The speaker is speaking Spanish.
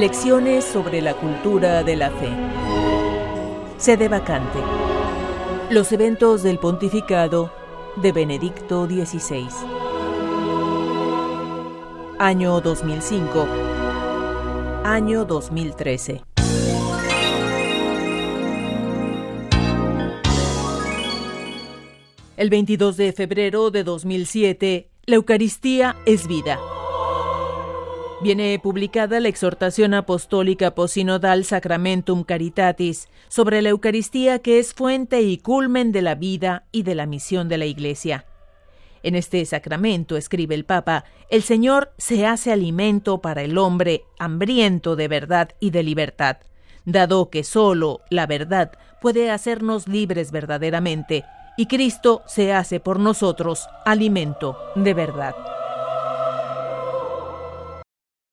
Reflexiones sobre la cultura de la fe. Sede vacante. Los eventos del pontificado de Benedicto XVI. Año 2005. Año 2013. El 22 de febrero de 2007, la Eucaristía es vida. Viene publicada la exhortación apostólica posinodal Sacramentum Caritatis sobre la Eucaristía, que es fuente y culmen de la vida y de la misión de la Iglesia. En este sacramento, escribe el Papa, el Señor se hace alimento para el hombre hambriento de verdad y de libertad, dado que solo la verdad puede hacernos libres verdaderamente, y Cristo se hace por nosotros alimento de verdad.